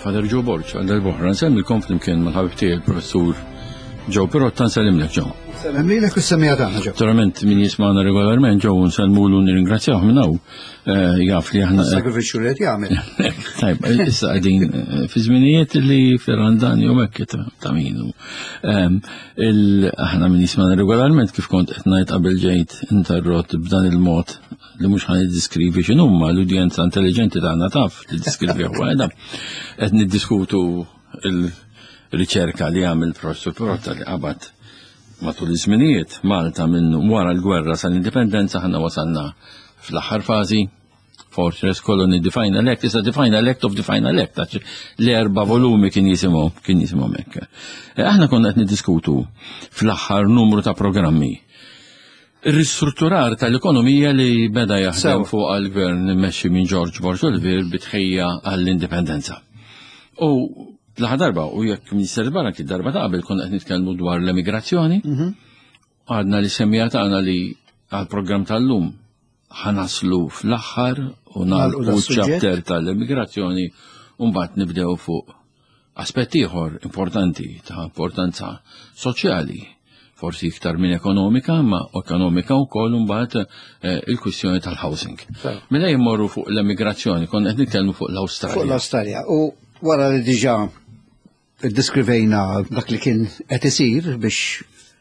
Father Joe Borch, għal boħra, nsemmilkom flimkien mal-ħabib tiegħi il-professur Joe Pirotta, nsellimlek Joe. Sellem lilek u s-semmija tagħna Joe. Naturalment min jisma'na regolarment Joe nsellmulu nirringrazzjah minn hawn. Jaf li aħna. Sagrifiċċju li qed jagħmel. Tajb, issa qegħdin fi żminijiet li Ferrandani u Mekki ta' min. Aħna min jisma'na regolarment kif kont qed ngħid qabel ġejt interrott b'dan il-mod li mhux ħan niddiskrivi x'inhuma l-udjenza intelligenti tagħna taf tiddiskrivi waħda. Qed niddiskutu il-riċerka li għamel professur Pirotta li qabad matul iż-żminijiet Malta minn wara l-gwerra sal-indipendenza ħanna wasalna fl-aħħar fażi Fortress Colony Define Elect, issa Define Elect of Define Elect, l-erba volumi kien jisimhom hekk. Aħna konna qed niddiskutu fl-aħħar numru ta' programmi ir-ristrutturar tal-ekonomija li beda jaħdem fuq għall-gvern immexxi minn George Bush bitħejja għall-indipendenza. U l-aħħar darba u jekk Minister Barak id-darba ta' qabel konna qed nitkellmu dwar l-immigrazzjoni, għadna li semmija tagħna li għall-programm tal-lum ħanaslu fl-aħħar u nagħlqu ċ-chapter tal-immigrazzjoni u mbagħad nibdew fuq aspetti ieħor importanti ta' importanza soċjali. Forsi iktar minn ekonomika, ma ekonomika wkoll mbagħad il-kwistjoni tal-housing. Mela jmorru fuq l-immigrazzjoni, konna qed nitkellmu fuq l-Awstralja. Fuq l-Awstralja. U wara li diġà iddiskrivejna dak li kien qed isir biex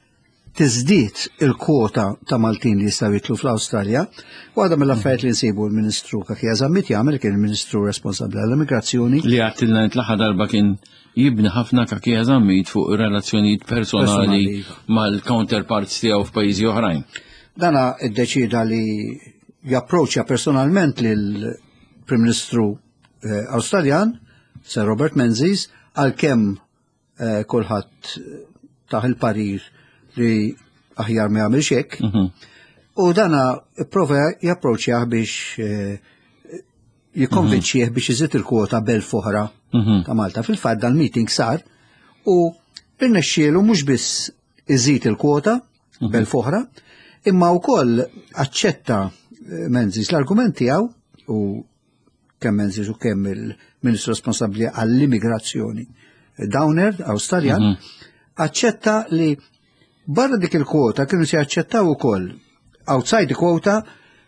tiżdied il-kwota ta' Maltin li jistgħu jitlu fl-Awstralja, waħda mill-affarijiet li nsibu l-Ministru Kaki Ażammit jagħmel kien il-Ministru responsabbli għall-immigrazzjoni. Li għattilna l-aħħar darba kien jibni ħafna Kaki Ażammit fuq relazzjonijiet personali mal-counterparts tiegħu f'pajjiżi oħrajn. Dana iddeċida li japproċċja personalment lil Prim Ministru Awstraljan, Sir Robert Menzies, għalkemm kulħadd taħ il-parir li aħjar ma jagħmilx hekk. U dana prova japproċċjah biex jikkonvinċih biex iżid il-kwota b'elf oħra ta' Malta. Fil-fatt dal-meeting sar u irnexxielu mhux biss iżid il-kwota b'elf oħra, imma wkoll aċċetta Menzies l-argument tiegħu u kemm Menzies u kemm il-Ministru responsabbli għall-immigrazzjoni Downer Awstraljan aċċetta li barra dik il-kwota kienu se jaċċettaw ukoll outside the quota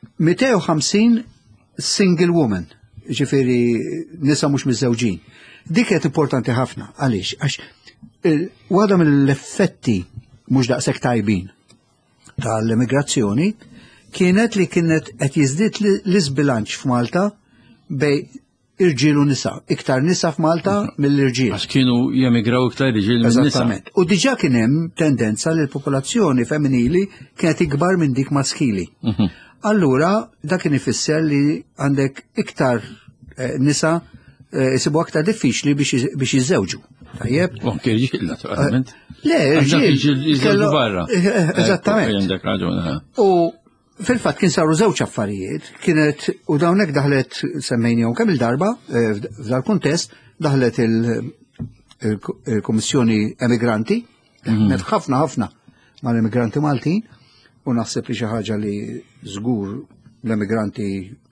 250 single woman, ġifieri nisa mhux miżewġin. Dik qed importanti ħafna għaliex għax waħda mill-effetti mhux daqshekk tajbin tal-immigrazzjoni kienet li kienet qed jiżdied l-isbilanċ f'Malta bej irġiel u nisa, iktar nisa f'Malta mill-irġiel. Għax kienu jemigraw iktar irġiel minn nisa. Eżattament. U diġà kien hemm tendenza li l-popolazzjoni femminili kienet ikbar minn dik maskili. Allura dak kien ifisser li għandek iktar nisa isibu aktar diffiċli biex jiżżewġu. Tajjeb? Anke irġiel naturalment. Le, irġiel. Barra. Eżattament. U fil-fatt kien saru żewġ affarijiet, kienet u dawnek daħlet semmejnihom kemm il-darba f'dal kuntest daħlet il-Kummissjoni Emigranti, kienet ħafna mal-immigranti Maltin u naħseb li xi ħaġa li żgur l-immigranti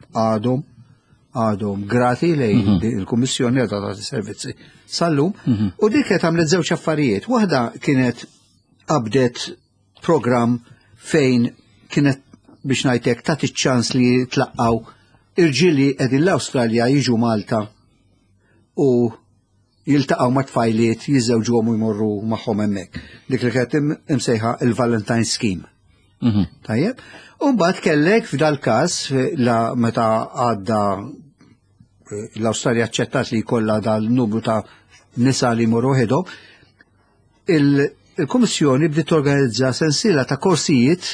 għadhom grati lejn il-Kummissjoni għadha tagħti servizzi sal-lum u dik qed għamlet żewġ affarijiet. Waħda kienet qabdet programm fejn kienet biex ngħidlek tagħti ċans li tlaqqaw irġieli qegħdin l-Awstralja jiġu Malta u jiltaqgħu ma' tfajliet jiżżewġuhom u jmorru magħhom hemmhekk. Dik li kienet imsejħa il-Valentine Scheme. Tajjeb? U mbagħad kellek f'dal każ meta għadda l-Awstralja aċċettat li jkollha dal-numru ta' nisa li jmorru waħedhom, il-Kummissjoni bdiet torganizza sensiela ta' korsijiet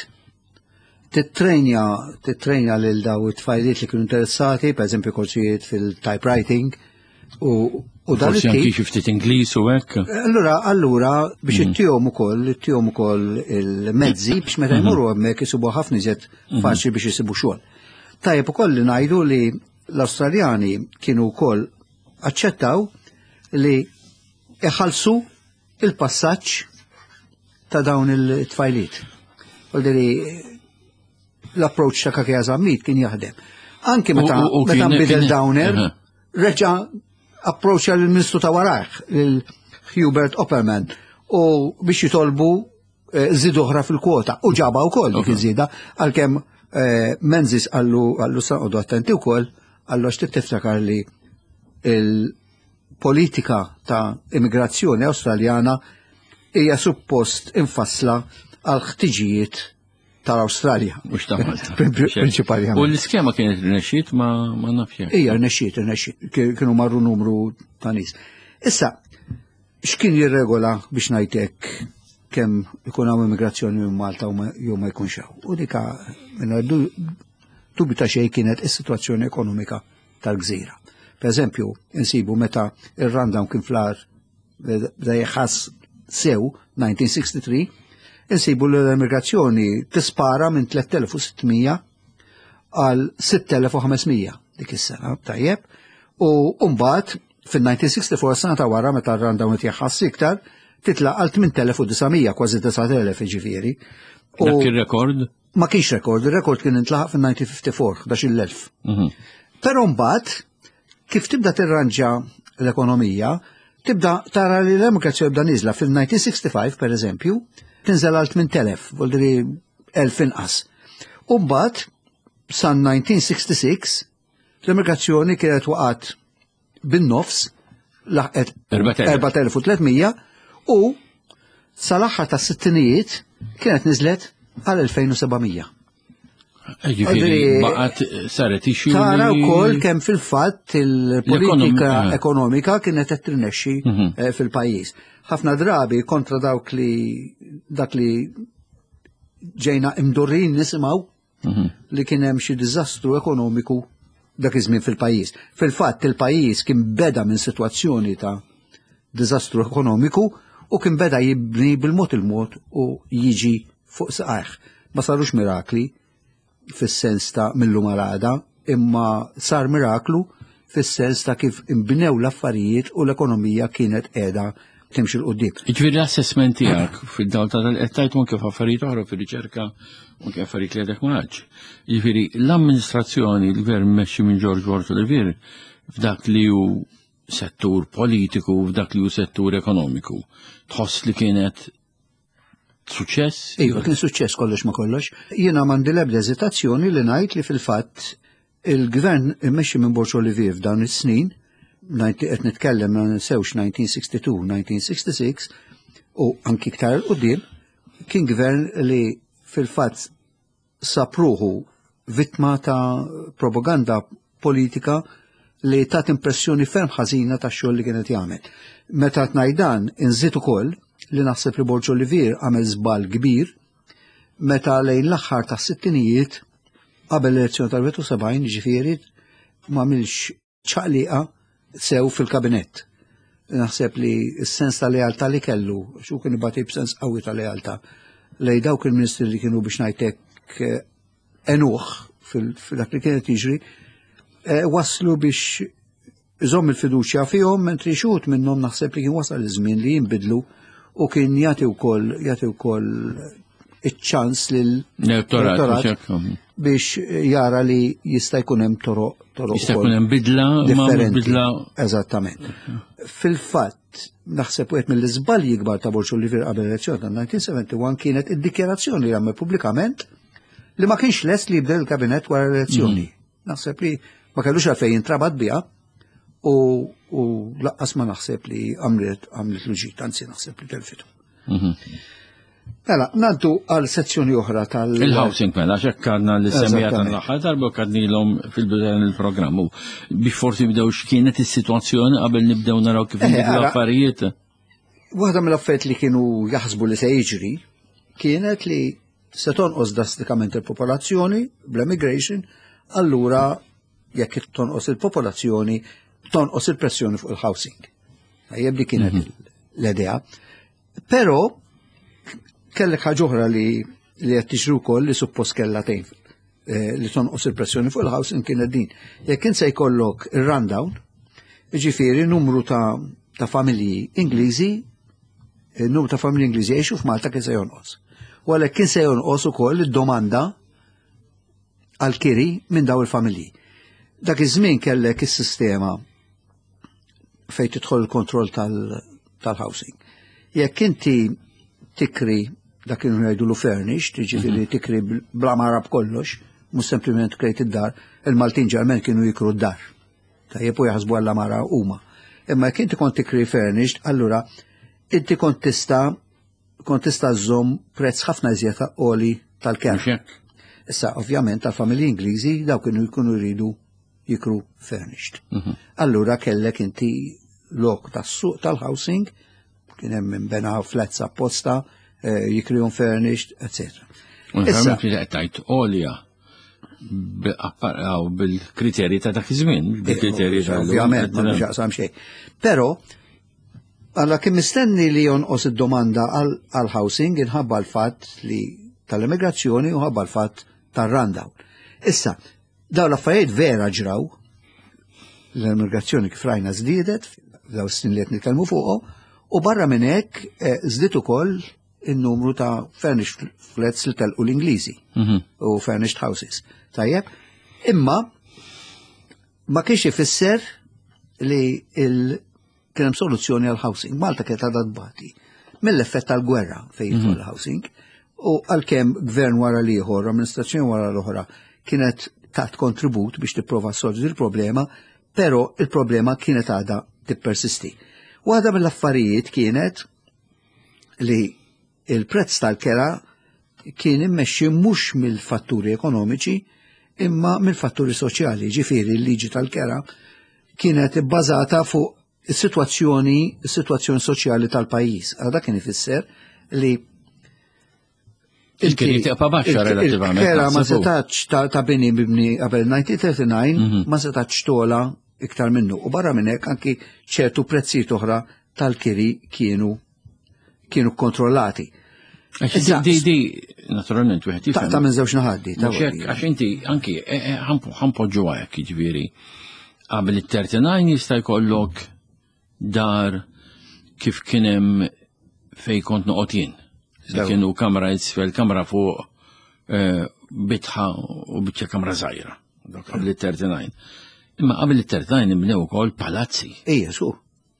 titrejna lil daw it-tfajliet li kienu interessati, pereżempju korsijiet fil-typewriting u dan forsi anki xi ftit Ingliż u hekk. Allura biex ittihom ukoll il-mezzi biex meta jmorru hemmhekk isibu ħafna iżjed faċli biex isibu xogħol. Tajjeb ukoll li ngħidu li l-Awstraljani kienu wkoll aċċettaw li iħallsu il-passaġġ ta' dawn it-tfajliet. L-approach ta' Kaki Ażammit kien jaħdem. Anke meta nbidel Downer, reġa' approċċa lill-Ministru ta' warajh, Hubert Opperman, u biex jitolbu żied oħra fil-kwota u ġaba wkoll dik iż-żieda għalkemm Menzies għallu sanqodu attenti wkoll għallu għax tiftakar li il-politika ta' immigrazzjoni Awstraljana hija suppost infassla għal ħtiġijiet tal-Awstralja. Mhux ta' Malta. Prinċipalment. U l-iskema kienet rnexxiet ma nafx. Hija rnexxiet. Kienu marru numru ta' nies. Issa, x'kien jirregola biex ngħidlek kemm ikun hawn immigrazzjoni minn Malta jew ma jkunx hawn. U dika dubi ta' xejn kienet is-sitwazzjoni ekonomika tal-Gżira. Pereżempju, insibu meta ir-rundown kien fl-ar bda jħass sew 1963, insibu l-immigrazzjoni tispara minn 3600 għal 6500 dik is-sena, tajjeb, u mbagħad fin-1964 sena ta' wara meta r-rundown qed jaħħass iktar, titla' għal 8900 kważi 9000 ġifieri. Dak ir-rekord? Ma kienx rekord, ir-rekord kien intlaħaq fin-1954, 11,000. Però mbagħad kif tibda tirranġa l-ekonomija, tibda tara li l-immigrazzjoni bda niżla fil-1965 pereżempju, tinżel għal 8,000, voldri 1,000 inqas. U mbagħad sa 1966 l-immigrazzjoni kienet waqgħet bin-nofs laħqet 4,300 u sal-aħħar tas-sittinijiet kienet niżlet għal 2,700. Ġifieri baqgħet saret ixu. Tara wkoll kemm fil-fatt il-politika ekonomika kienet qed tirnexxi fil-pajjiż. Ħafna drabi kontra dak li ġejna imdorrin nisimgħu li kien hemm xi diżastru ekonomiku dak iż-żmien fil-pajjiż. Fil-fatt il-pajjiż kien beda minn sitwazzjoni ta' diżastru ekonomiku u kien beda jibni bil-mod il-mod u jiġi fuq saqajh. Ma sarux mirakli fis-sens ta' millum għal-għada, imma sar miraklu fis-sens ta' kif imbnew l-affarijiet u l-ekonomija kienet qiegħda timxi l-qudiem. Ġifieri l-assessment tiegħek fid-dawl tal-qed ma kif affarijiet oħra fir-riċerka u kif affarijiet li għedek maħġ. Ġifieri l-amministrazzjoni l-gvern mexxi minn George Ward Olivier f'dak li hu settur politiku u f'dak li hu settur ekonomiku. Tħoss li kienet suċċess? Iva, kien suċċess kollox ma kollox. Jiena m'għandi l-ebda eżitazzjoni li ngħid li fil-fatt il-gvern immexxi minn George Olivier f'dawn is-snin, qed nitkellem ma nsewx 1962, 1966 u anki iktar qudiem, kien gvern li fil-fatt sapruħu vittma ta' propaganda politika li tat impressjoni ferm ħażina tax-xogħol li kienet jagħmel. Meta tnajdan inżid ukoll li naħseb li George Olivier għamel żball kbir meta lejn l-aħħar tas-sittinijiet qabel l-elezzjoni tal-71 ġifieri m'għamilx ċaqliqa sew fil-kabinett. Naħseb li s-sens ta' lealtà li kellu, xu kien ibati b'sens qawwi ta' lealtà lejn dawk il-ministri li kienu biex ngħidlek enuħ fil-dak li kienet jiġri, waslu biex iżomm il-fiduċja fihom mentri xut minnhom naħseb li kien wasal iż-żmien li jinbidlu u kien jagħti wkoll iċ-ċans lill-elettorat biex jara li jista' jkun hemm toroq jista' jkun hemm bidla differenti. Eżattament. Fil-fatt naħseb wieħed mill-iżbalji kbar ta' George Olivier qabel l-elezzjoni tal-1971 kienet id-dikjarazzjoni li għamel pubblikament li ma kienx lest li jibdel il-kabinett wara l-elezzjoni. Naħseb li ma kellux għalfejn jintrabat biha u laqqas ma naħseb li għamlet l-ġid, anzi naħseb li telfitu. Mela, naddu għal sezzjoni oħra il-housing mela, ċekkarna li semmija tal-aħħar darba kadnilhom fil-bidan il-programm. Biex forsi bdew x'kienet is-sitwazzjoni qabel nibdew naraw kif nibdew l-affarijiet. Waħda mill-affarijiet li kienu jaħsbu li se jiġri kienet li se tonqos drastikament il-popolazzjoni bl-immigration, allura jekk tonqos il-popolazzjoni tonqos il-pressjoni fuq il-housing. Jibdi kienet l-idea. Però kellek ħaġa oħra li qed tixru wkoll li suppost kellha tgħin li tonqos il-pressjoni fuq il-housing kienet din. Jekk kien se jkollok ir-rundown, ġifieri numru ta' familji Ingliżi, numru ta' familji Ingliżi jgħixu f'Malta kien se jonqos. U għalhekk kien se jonqos ukoll id-domanda għal kiri minn daw il-familji. Dak iż-żmien kellek is-sistema fejn tidħol il-kontroll tal-housing. Jekk inti tikri dak kienu jgħidulu furnished, jiġifieri tikri bla mara b'kollox, mhux sempliment krejt id-dar, il-Maltin ġarmen kienu jikru d-dar. Tajjeb u jaħsbu għalla mara huma. Imma jekk inti kont tikri furnished, allura inti kont tista' żomm prezz ħafna iżjed għoli tal-kera. Issa, ovvjament, tal-familji Ingliżi daw kienu jkunu jridu jikru furnished. Allura kellek inti lok tas-suq tal-housing, kien hemm minbena flats apposta, jikrihom furnished, etc. Issa tajt olja bil-kriterji ta' dak iż-żmien, bil-kriterji ovvjament ma nixaqsam xejn. Però alla kien mistenni li jonqos id-domanda għal-housing inħabba l-fatt li tal-immigrazzjoni u ħabba l-fatt tar-rundown. Issa, daw l-affarijiet vera ġraw, l-immigrazzjoni kif rajna żdiedet, daw s-snin li qed nitkellmu fuqhom, u barra minn hekk żdied ukoll in-numru ta' furnished flats li telqu l-Ingliżi u furnished houses. Tajjeb, imma ma kienx ifisser li kien hemm soluzzjoni għal housing. Malta kienet għadha tbati mill-effett tal-gwerra fejn jidħol housing u għalkemm gvern wara l-ieħor, amministrazzjoni wara l-oħra kienet tat kontribut biex tipprova solvi il-problema, però il-problema kienet għadha tippersisti. Waħda mill-affarijiet kienet li il-prezz tal-kera kien immexxi mhux mill-fatturi ekonomiċi imma mill-fatturi soċjali. Ġifieri l-liġi tal-kera kienet ibbażata fuq is-sitwazzjoni soċjali tal-pajjiż. Għadha kien ifisser li il-kien jitqpa' baxxa relattivament. Il-kera ma setax ta' bini bibni qabel 1939 ma setax tola iktar minnu. U barra minn hekk anki ċertu prezzijiet oħra tal-kiri kienu kontrollati. Di, naturalment, wieħed jifhem. Ta' minn żewġ naħaddi. Għax inti anki ħampoġġu hekk, jiġifieri qabel it-39 jista' jkollok dar kif kien hemm fejn kont noqgħod jien. Kienu kamra isfel, kamra fuq bitħa u bitċa kamra żgħira. Qabel it-39. Imma qabel it-39 imbnew ukoll palazzi. Ejja su.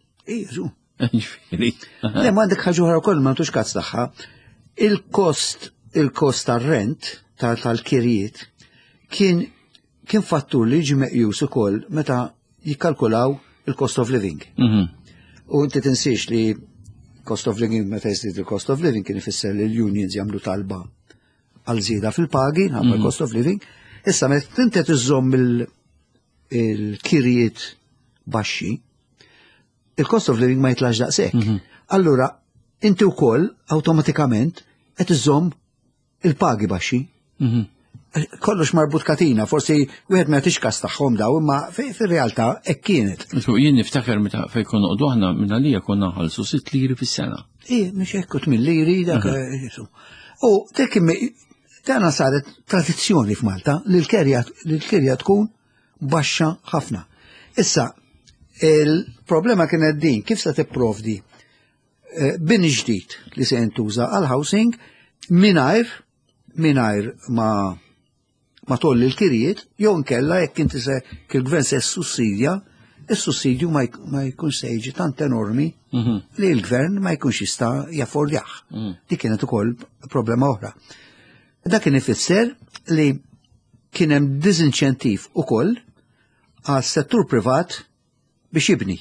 Le m'għandek ħaġa oħra wkoll ma tux kazz tagħha. Il-kost tar-rent tal-kirjiet kien fattur li ġi meqjus ukoll meta jikkalkulaw il-cost of living. U inti tinsiex li cost of living meta jiżdied il-cost of living kien ifisser li l-unions jagħmlu talba għal żieda fil-pagi ħabba cost of living. Issa meta inti tiżomm il-kirjiet baxxi, il-cost of living ma jitlax daqshekk. Allura inti wkoll awtomatikament qed iżomm il-pagi baxxi. Kollox marbut katina, forsi wieħed ma tixkas tagħhom daw, imma fir-realtà hekk kienet. Jien niftakar meta fejn konna qogħdu aħna minn għalija konna nħallsu 6 liri fis-sena. Mhux hekk 8 liri dak. U dana saret tradizzjoni f'Malta li l-kerja tkun baxxa ħafna. Issa, il-problema kienet din, kif se tipprovdi bini ġdid li se jintuża għal housing mingħajr ma tolli l-kirijiet, jew nkella jekk inti il-gvern se sussidja, is-sussidju ma jkunx se jiġi tant enormi li l-gvern ma jkunx jista' jaffordjah. Dik kienet ukoll problema oħra. Dak kien ifisser li kien hemm diżinċentiv ukoll għas-settur privat biex jibni.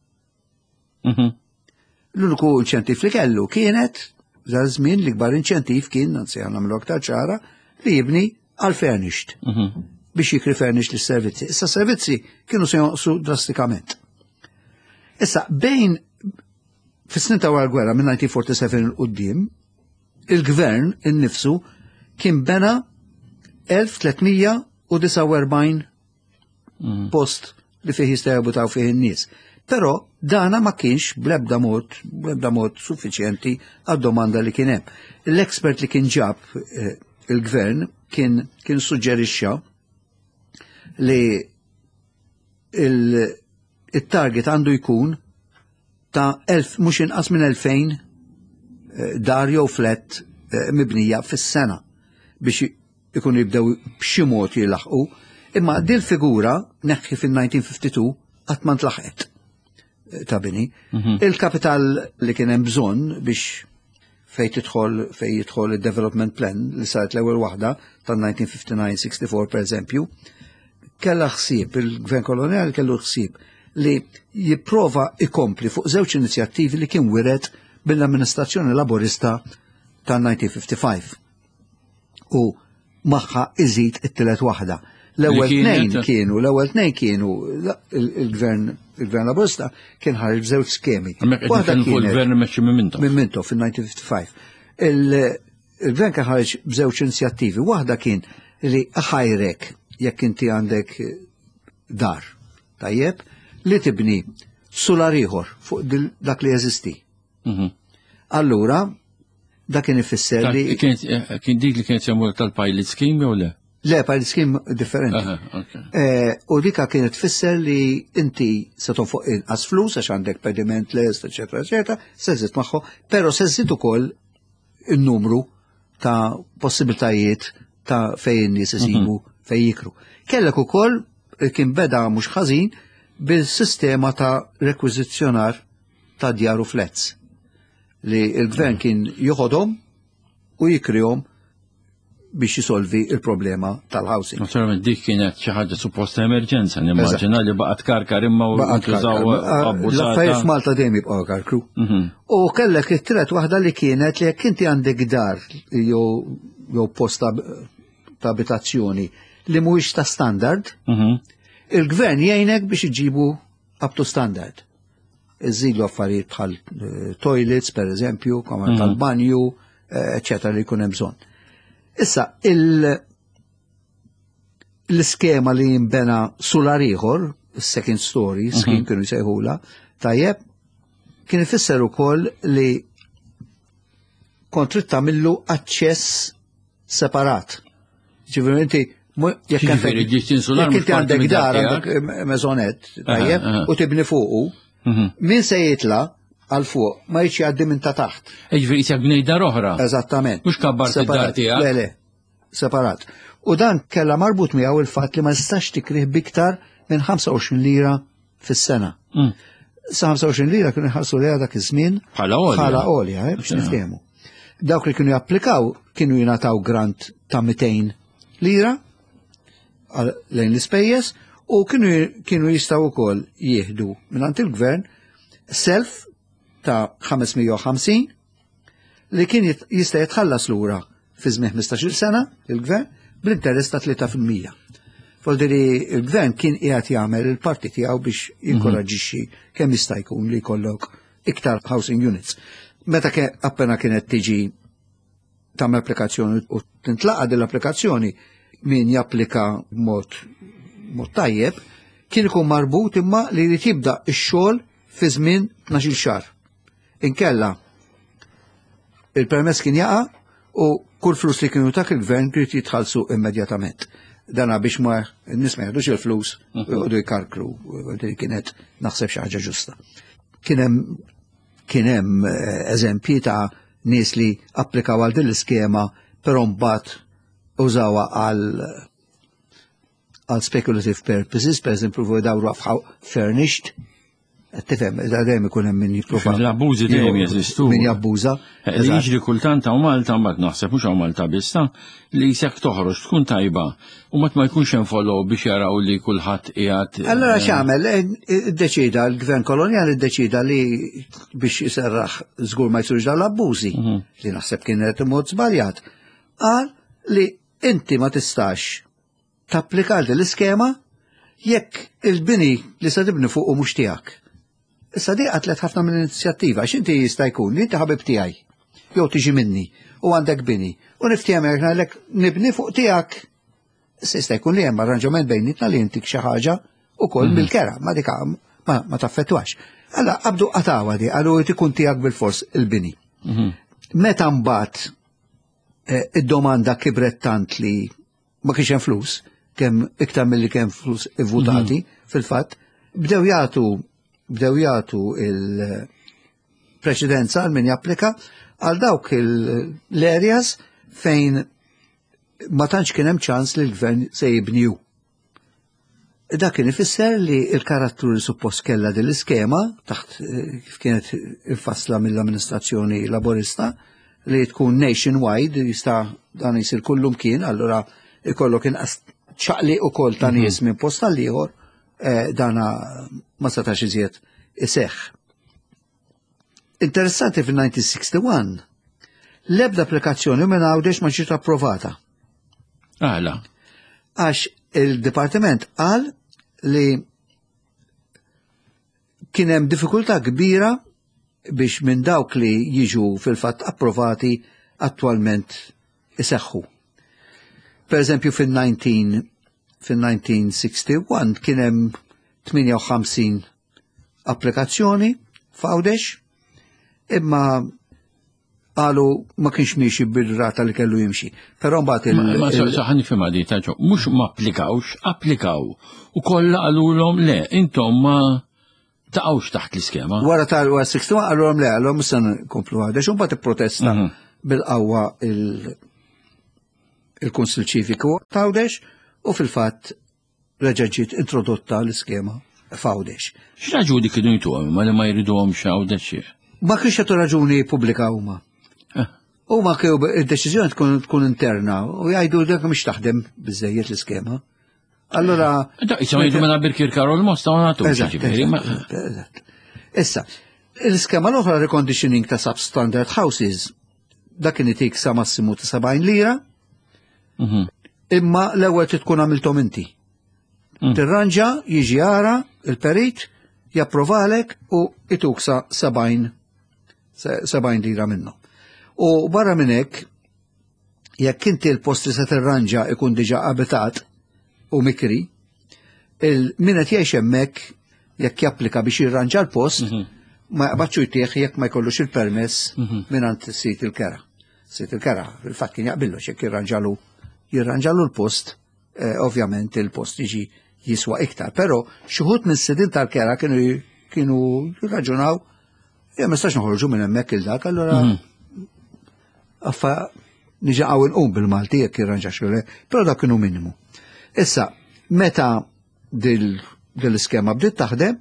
L-uniku inċentiv li kellu kienet za żmien l-ikbar inċentiv kien anzi nagħmlu aktar ċara li jibni għal furnished biex jikri furnished lis-servizzi. Issa servizzi kienu se jonqsu drastikament. Issa bejn fis-snin ta' wara l-gwerra minn 1947 il-qudiem il-gvern innifsu kien bena 1349 post li fih jista' jabutaw fih in-nies. Però dana ma kienx bl-ebda mod suffiċjenti għad-domanda li kien hemm. L-ekspert li kien ġab il-gvern kien suġġerixxa li il-target għandu jkun ta' 1000 mhux inqas minn 2000 dar jew flat mibnija fis-sena biex ikun jibdew b'xi mod jilaħqu, imma din figura neħħi fin-1952 qatt ma ntlaħqet. ta' bini. Il-kapital li kien hemm bżonn biex fej jidħol il-development plan li saret l-ewwel waħda tal-1959-64 pereżempju, kellha ħsieb, il-Gvern koloniali kellu ħsieb li jipprova ikompli fuq żewġ inizjattivi li kien wired bil-amministrazzjoni laburista tal-1955. U magħha iżid it-tielet waħda. L-ewwel tnejn kienu il-Gvern laburista kien ħarġ b'żewġ skemi. Waħda kien il-Gvern meċċi minn Minto fil-1955. Il-Gvern kien ħarġ b'żewġ inizjattivi. Waħda kien li ħajrek jekk inti għandek dar, tajjeb, li tibni solar ieħor fuq dak li jeżisti. Allura, dak kien ifisser li. Kien dik li kienet jagħmlu tal-pilot scheme jew le? Le, pilot scheme differenti. U dika kienet tfisser li inti se tonfoq inqas flus għax għandek pediment lest, eċetera, eċetera, se żid magħhom, però se żid ukoll in-numru ta' possibiltajiet ta' fejn in-nies isibu fejn jikru. Kellek ukoll kien beda mhux ħażin bil-sistema ta' rekwiżizzjonar ta' djaru flats li l-Gvern kien joħodhom u jikrihom biex jisolvi il-problema tal-housing. Naturalment dik kienet xi ħaġa supposta emerġenza, nimmaġina li baqgħet karkar imma u ntużaw abbużata. L-affarijiet f'Malta dejjem jibqgħu karkru. U kellek it-tret waħda li kienet li jekk inti għandek dar jew post ta' abitazzjoni li mhuwiex ta' standard, il-Gvern jgħinek biex iġibu up to standard. Iżidu affarijiet bħal toilets, per eżempju, kamar tal-banju, eċetera li jkun hemm bżonn. Issa, l-iskema li jimbena solar ieħor, second story, scheme kienu jsejħula, tajjeb, kien ifisser ukoll li kont trid tagħmillu aċċess separat. Ġifieri inti jekk inti għandek dar, għandek meżonett, tajjeb, u tibni fuqu, min se jitla għal fuq ma jiġi jgħaddi minn ta' taħt. Ġifieri jisek bnej dar oħra. Eżattament. Mhux kabbart id-dar tiegħek. Le, separat. U dan kellha marbut miegħu il-fatt li ma tistax tikrih biktar minn 25 lira fis-sena. Sa 25 lira kienu jħallsu lejha dak iż-żmien bħala għolja biex nifhmu. Dawk li kienu japplikaw kienu jingħataw grant ta' 200 lira lejn l-ispejjeż u kienu jistgħu wkoll jieħdu mingħand il-Gvern self ta' 550 li kien jista' jitħallas lura fi żmien 15-il sena il-Gvern bl-interess ta' 3%. Folderi il-Gvern kien qiegħed jagħmel il-parti tiegħu biex jinkoraġġixxi kemm jista' jkun li jkollok iktar housing units. Meta appena kienet tiġi tagħmel applikazzjoni u tintlaqa' l-applikazzjoni min japplika mod tajjeb kien ikun marbut imma li jrid jibda x-xogħol fi żmien 12 xahar. Inkella il-permess kien jaqa' u kull flus li kienu tak il-Gvern kien jitħallsu immedjatament. Dana biex ma n-nies ma jgħidux il-flus u jkarkru, kienet naħseb xi ħaġa ġusta. Kien hemm eżempji ta' nies li applikaw għal din l-iskema però mbagħad użawha għal speculative purposes, per eżempju dawru furnished. Tifhem, dejjem ikun hemm min jipprova. L-abbużi dejjem jeżistu. Min jabbuża. Li jiġri kultant hawn Malta mbagħad naħseb mhux hawn Malta biss li jsek toħroġ tkun tajba u ma jkunx hemm follow biex jaraw li kulħadd qiegħed. Allora x'għamel iddeċida l-Gvern kolonjali iddeċida li biex iserraħ żgur ma jsirux dawn l-abbużi li naħseb kienet imod żbaljat. Qal li inti ma tistax tapplika l-iskema jekk il-bini li se tibni fuq mhux tiegħek. Issa di għatlet ħafna minn inizjattiva, x'inti jista' jkun li inti ħabib tiegħi jew tiġi minni u għandek bini u niftehmek ngħidlek nibni fuq tiegħek. Issa jista' jkun li hemm arranġament bejnietna li intik xi ħaġa wkoll bil-kera ma dik ma taffettwax. Alla qabdu qatawa di qalu ikun tiegħek bil-fors il-bini. Meta mbagħad id-domanda kibret tant li ma kienx hemm flus, kemm iktar milli kemm flus ivvutati fil-fatt, bdew jagħtu il-preċedenza għal min japplika għal dawk l-areas fejn ma tantx kien hemm ċans li l-Gvern se jibniju. dak kien ifisser li l-karattru li suppost kellha din l-iskema taħt kif kienet infassla mill-amministrazzjoni laborista li tkun nationwide jista' dan jsir kullum kien, allura ikollok inqas ċaqli ukoll ta' nies minn post tal ieħor dana ma setax iżjed iseħħ. Interessanti fil-1961 l-ebda applikazzjoni minn Għawdex ma ġiet approvata. Għala. Għax il-Dipartiment qal li kien hemm diffikultà kbira biex minn dawk li jiġu fil-fatt approvati attwalment iseħħu. Per eżempju fil-1961 kien hemm 58 applikazzjoni f'Għawdex, imma qalu ma kienx miexi bil-rata li kellu jimxi. Però mbagħad Ma saħan nifhimha di taġġo, mhux ma applikawx, applikaw. U kollha qalulhom le, intom ma taqgħux taħt l-iskema. Wara tal-61 għallhom le, għallhom issa nkomplu Għawdex, u mbagħad ipprotesta bil-qawwa il-Kunsil Ċiviku f'Għawdex u fil-fatt reġa' ġiet introdotta l-iskema f'Għawdex. X'raġuni kienu jtuhom ma li ma jriduhomx Għawdex? Ma kienx jagħtu raġuni pubblika huma. Huma kienu id-deċiżjoni tkun interna u jgħidu dak mhix taħdem biżejjed l-iskema. Allura Issa jgħidu minn Birkir Karol Mosta ma nagħtux ġifieri. Issa, l-iskema l-oħra reconditioning ta' substandard houses dak kien itik sa massimu ta' 70 lira. Imma l-ewwel tkun għamilthom inti. Tirranġa, jiġi jara il-perit, japprovalek u ituk sa 70 lira minnu. U barra minn hekk, jekk inti l-post li se tirranġa ikun diġà abitat u mikri, min qed jgħix hemmhekk jekk japplika biex jirranġa l-post, ma jaqbadx jtieħ jekk ma jkollux il-permess mingħand sit il-kera. Sit il-kera, fil-fatt kien jaqbillu jekk jirranġalu l-post, ovvjament il-post jiġi jiswa iktar. Però xi wħud mis-sidin tal-kera kienu jirraġunaw, ma nistax noħorġu minn hemmhekk il-dak, allura affa niġaqgħu nqum bil-Malti jekk jirranġax le, però dak kienu minimu. Issa, meta dil-iskema bdiet taħdem,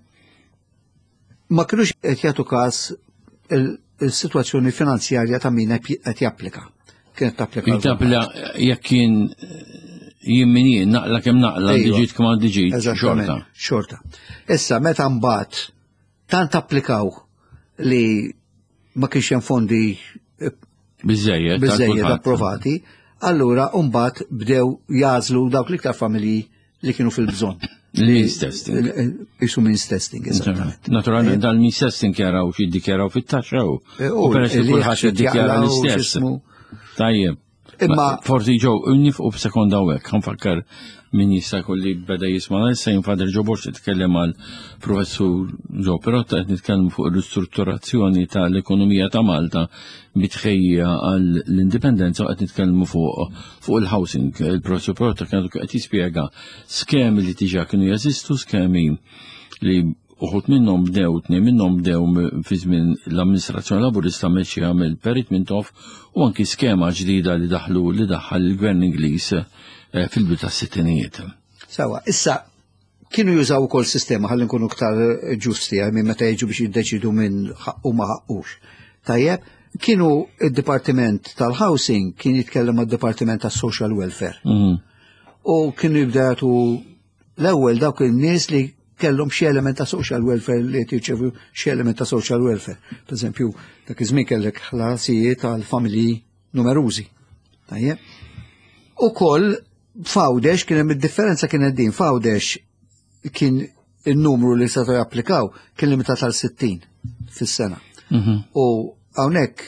ma kinux qed jagħtu każ il-sitwazzjoni finanzjarja ta' min qed japplika. Kienet tapplika. Jitapla jekk kien jimminien naqla kemm naqla diġit kemm diġit xorta. Xorta. Issa meta mbagħad tant applikaw li ma kienx hemm fondi biżejjed approvati, allura mbagħad bdew jażlu dawk l-iktar familji li kienu fil-bżonn. Means testing. Isu means testing, eżattament. Naturalment dal-means testing jaraw xi ddikjaraw fit-taxxa u peress li kulħadd jiddikjara l-istess. Tajjeb. Imma forsi ġew nifqu b'sekonda hekk, ħanfakkar min jista' jkolli beda jisma' issa jinfader ġo Borx titkellem għal professur ġo Perotta qed nitkellmu fuq ir-ristrutturazzjoni tal-ekonomija ta' Malta bitħejja għal l-indipendenza qed nitkellmu fuq il-housing. Il-professur Perotta qed jispjega skemi li diġà kienu jeżistu, skemi li uħut minnhom bdew, tnejn minnhom bdew fi żmien l-amministrazzjoni laburista mexxi għamel Perit Mintoff u anki skema ġdida li daħħal il-Gvern Ingliż fil-bidu tas-sittinijiet. Sawa, issa kienu jużaw ukoll sistema ħalli nkunu iktar ġusti minn meta jiġu biex jiddeċidu minn ħaqqu ma ħaqqux. Tajjeb, kienu id-Dipartiment tal-Housing kien jitkellem mad-Dipartiment tas-Social Welfare. U kienu jibdatu l-ewwel dawk in-nies li kellhom xi element ta' social welfare li jirċevu xi element ta' social welfare. Per eżempju, dak iż-żmien kellek ħlasijiet għal familji numerużi. Tajjeb. Ukoll f'Għawdex kien hemm id-differenza kienet din, f'Għawdex kien in-numru li setgħu japplikaw kien limitat għal 60 fis-sena. U hawnhekk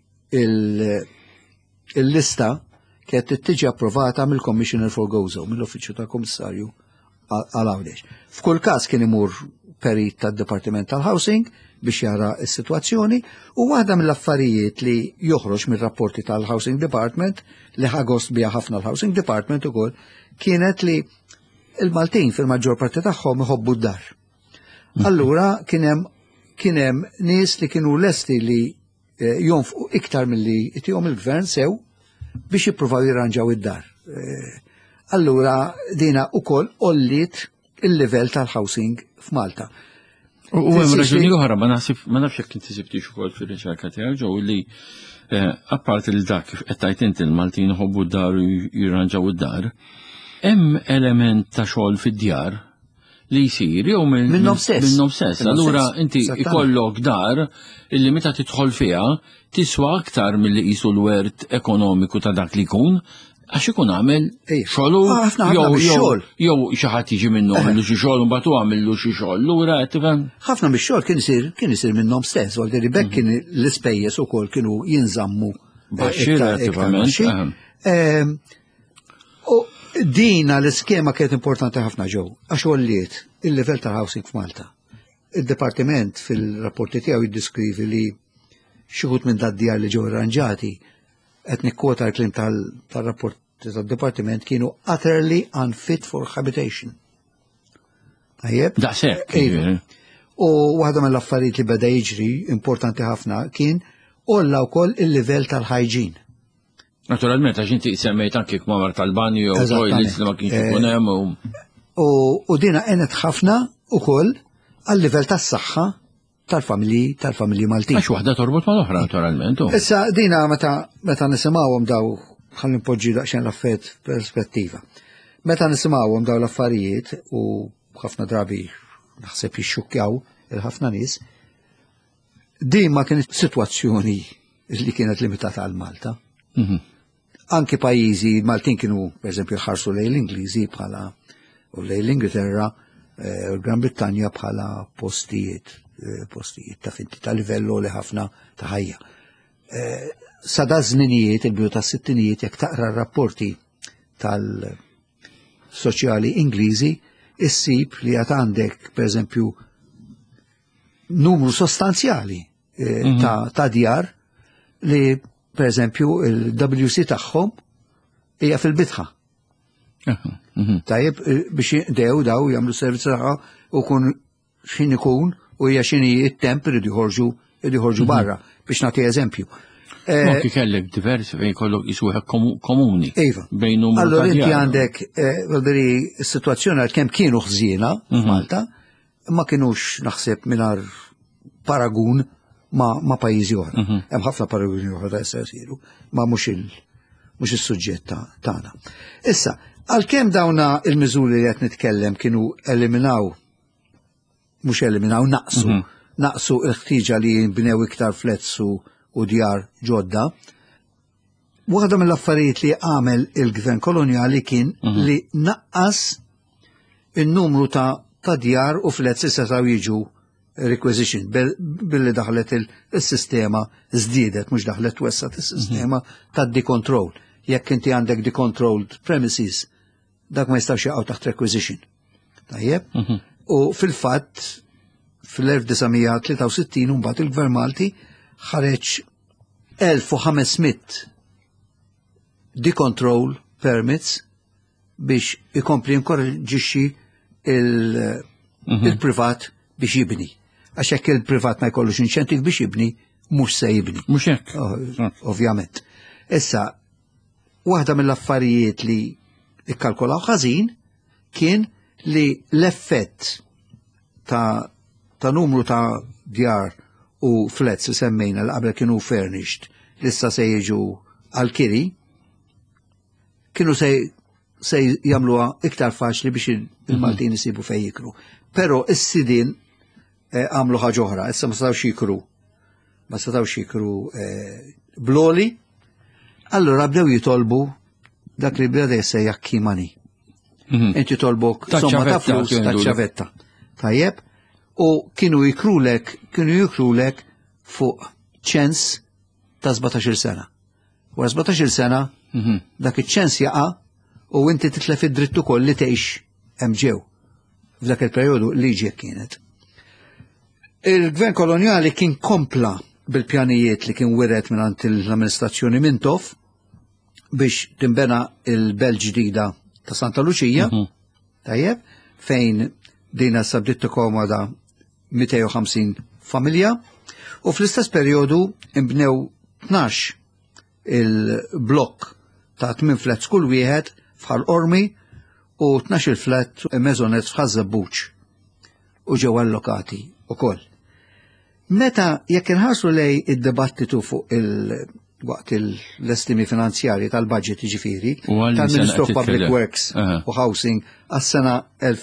il-lista kienet tiġi approvata mill-Commissioner for Gozo, mill-Uffiċċju tal-Kummissarju għal Għawdex. F'kull każ kien imur perit tad-Dipartiment tal-Housing biex jara s-sitwazzjoni u waħda mill-affarijiet li joħroġ mir-rapporti tal-Housing Department li ħagost biha ħafna l-Housing Department ukoll kienet li il-Maltin fil-maġġor parti tagħhom iħobbu d-dar. Allura kien hemm nies li kienu lesti li jonfqu iktar milli itihom il-gvern sew biex jippruvaw jirranġaw id-dar. Allura dina ukoll ollit il-livell tal-housing f'Malta. U hemm raġuni oħra ma nafx jekk inti sibtix ukoll fir-riċerka tiegħek ġew li apparti li dak kif qed tgħid inti l-Maltin iħobbu d-dar u jirranġaw id-dar, hemm element ta' xogħol fid-djar li jsir jew minnhom stess. Minnhom stess. Allura inti ikollok dar illi meta tidħol fiha tiswa aktar milli qisu l-wert ekonomiku ta' dak li jkun għax ikun għamel xogħlu jew xi ħadd jiġi minnhom għamlu xi xogħol u mbagħad għamillu xi xogħol. Lura qed tifhem? Ħafna mix-xogħol kien isir minnhom stess, għaldi bekk kien l-ispejjeż ukoll kienu jinżammu dina l-iskema kienet importanti ħafna ġew għax għolliet il-livell tal-housing f'Malta. Id-Dipartiment fil-rapporti tiegħu jiddiskrivi li xi wħud minn dad-djar li ġew arranġati qed nikkwota l-klim tal-rapport tad-Dipartiment kienu utterly unfit for habitation. Tajjeb? Daqshekk. U waħda mill-affarijiet li beda jiġri importanti ħafna kien olla wkoll il-livell tal-hygiene. Naturalment, għax inti semmejt anke kmamar tal-banju u toilets li ma kienx ikun hemm. U dina għenet ħafna ukoll għal-livell tas-saħħa tal-familji Maltin. Għax waħda torbot mal-oħra, naturalment. Issa dina meta nisimgħuhom daw ħalli npoġġi daqsxejn l-affarijiet perspettiva. Meta nisimgħuhom daw l-affarijiet u ħafna drabi naħseb jixxukkjaw il-ħafna nies, din ma kienet sitwazzjoni li kienet limitata għal Malta. Anki pajjiżi Maltin kienu, pereżempju, ħarsu lejn l-Ingliżi bħala u lejn l-Ingilterra u Gran Brittanja bħala postijiet ta' finti ta' livello li ħafna ta' ħajja. Sada żminijiet il-bidu tas-sittinijiet jekk taqra r-rapporti tal-soċjali Ingliżi issib li għad għandek pereżempju numru sostanzjali ta' djar li per eżempju, il-WC tagħhom hija fil-bitħa. Tajjeb biex daw jagħmlu servizz tagħha u kun x'in ikun u hija x'inhi t-temp irid joħorġu barra biex nagħti eżempju. Mokki kellek diversi fejn kollok isuha komuni. Bejn numru. Allora inti għandek is-sitwazzjoni għal kemm kienu ħżiena f'Malta, ma kienux naħseb mingħajr paragun ma pajjiżi oħra. Hemm ħafna paraguni oħra da jsiru, ma mhux is-suġġett tagħna. Issa, għalkemm dawna il-miżuri li qed nitkellem kienu naqsu l-ħtieġa li jinbnew iktar flets u djar ġodda, waħda mill-affarijiet li għamel il-Gvern kolonjali kien li naqqas in-numru ta' djar u flets li setgħu jiġu requisition billi daħlet il-sistema żdiedet mhux daħlet wessat is-sistema ta' decontrol. Jekk inti għandek decontrolled premises, dak ma jistax jaqgħu taħt requisition. Tajjeb? U fil-fatt fil-1963 mbagħad il-Gvern Malti ħareġ 1500 decontrol permits biex ikompli inkoraġġixxi il-privat biex jibni. Għax hekk il-privat ma jkollux inċentiv biex jibni, mhux se jibni. Mhux hekk. Ovvjament. Issa, waħda mill-affarijiet li ikkalkolaw ħażin kien li l-effett ta' numru ta' djar u flats li semmejna li qabel kienu furnished li issa se jiġu għal-kiri, kienu se jagħmluha iktar faċli biex il-Maltin isibu fejn jikru. Però is-sidin għamlu ħaġa oħra, issa ma setgħux jikru bloli, allura bdew jitolbu dak li beda jissejjaħ key money. Inti tolbok somma ta' flus ta' ċavetta. Tajjeb, u kienu jikrulek fuq ċens ta' 17 sena. Wara 17 sena, dak iċ-ċens jaqa' u inti titlef id-dritt ukoll li tgħix hemm ġew. F'dak il-perjodu liġi kienet. Il-Gvern kolonjali kien kompla bil-pjanijiet li kien wiret minn l-amministrazzjoni Mintoff biex timbena il-belt ġdida ta' Santa Lucia, tajjeb, fejn dina sabdiet tikkomoda 250 familja, u fl-istess perjodu imbnew 12 il-blokk ta' 8 flats kull wieħed bħal ormi u 12 flat mezzonett f'Ħażabbuċ u ġew allokati ukoll. Meta jekk inħarsu lej id-dibattitu fuq waqt l-estimi finanzjarji tal-budget ġifieri tal-Ministru of Public Works u Housing għas-sena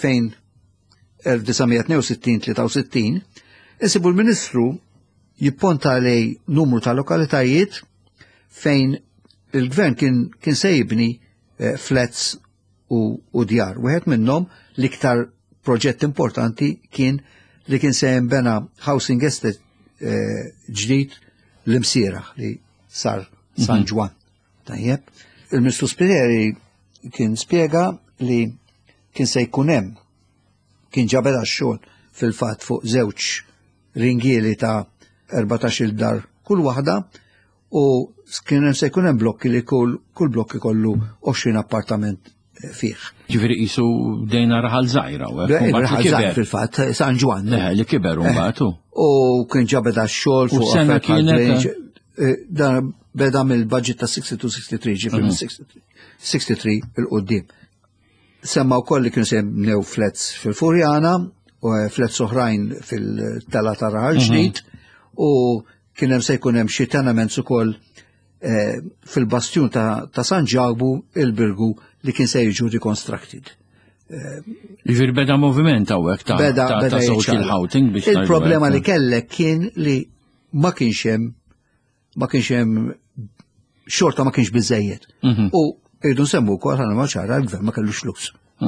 1962-63, insibu l-Ministru jipponta lej numru ta' lokalitajiet fejn il-Gvern kien se jibni flats u djar. Wieħed minnhom l-iktar proġett importanti kien li kien se jinbena housing estate ġdid l-Imsieraħ li sar San Ġwan. Tajjeb. Il-Ministru Spiteri kien spjega li kien se jkun hemm kien ġabel għax-xogħol fil-fatt fuq żewġ ringieli ta' 14 dar kull waħda u kien hemm se jkun hemm blokki li kull blokk ikollu 20 appartament fih. Ġifieri qisu dejna raħal żgħira u raħal fil-fatt San Ġwan. Li kiber mbagħad. U kien ġabed għax-xogħol fuq sena kienet dan beda mill-budget ta' 62-63 ġifieri 63 il-qudiem. Semma wkoll li kienu semmew flats fil-Furjana u flats oħrajn fil-Tala ta' Raħal ġdid u kien hemm se jkun hemm xi tenements ukoll fil-bastjun ta' San Ġabu il-Birgu li kien se jiġu reconstructed. Ġifieri beda moviment hawnhekk ta' social housing biex il-problema li kellek kien li ma kienx hemm xorta ma kienx biżejjed. U irridu nsemmu wkoll ħana ma ċara l-Gvern ma kellux flus.